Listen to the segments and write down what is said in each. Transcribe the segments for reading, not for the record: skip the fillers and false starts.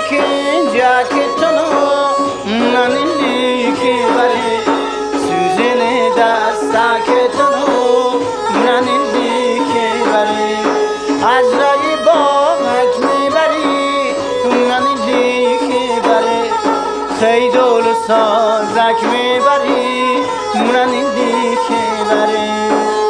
جاکتونو ننیلی که بره سوزن دستاکتونو ننیلی که بره از رای باغت میبری ننیلی که بره خیدول و سازک میبری ننیلی که بره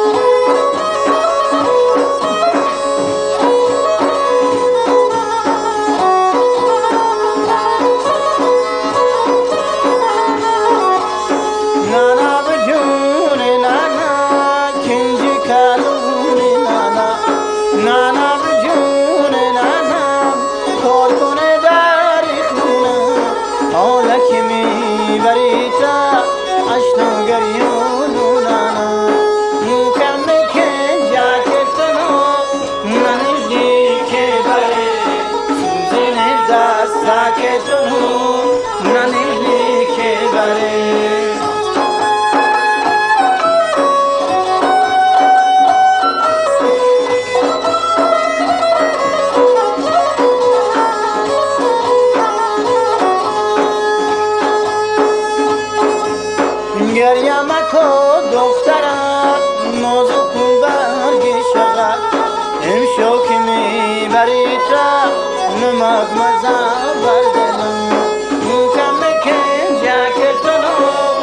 گریه مکن دخترم نازو کن برگ شغل امشو که میبری تا نمک مزه بر دلم مکم بکن جاکتونو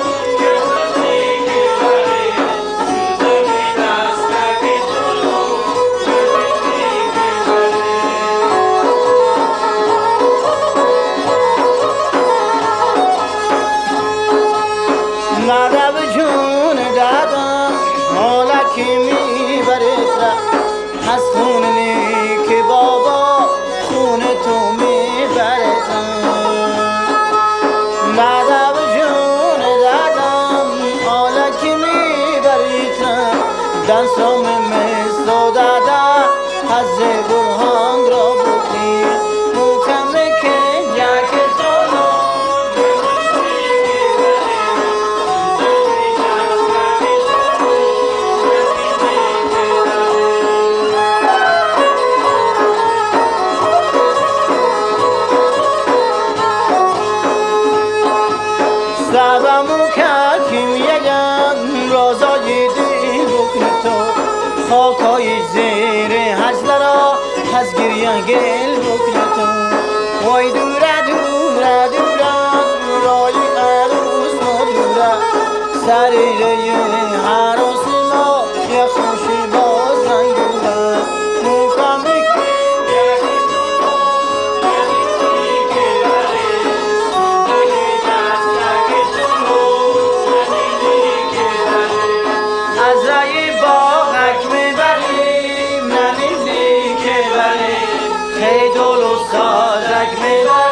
مادر جون دادم حالا که میبرد از خونه که بابا خونه تو میبرد مادر جون دادم حالا که میبرد دنسام مثل دادا از برهان را بودی مکمه که جاکتونو سبمو کردیم یگم رازای دل بکنی تو خاکای زیر هزلرا از گریه گل بکنی تو وای دوره دوره دوره رای عروس ما دوره سریره عروس ما یه خوشی باز رنگوره مکمه خیدول و سازک میبری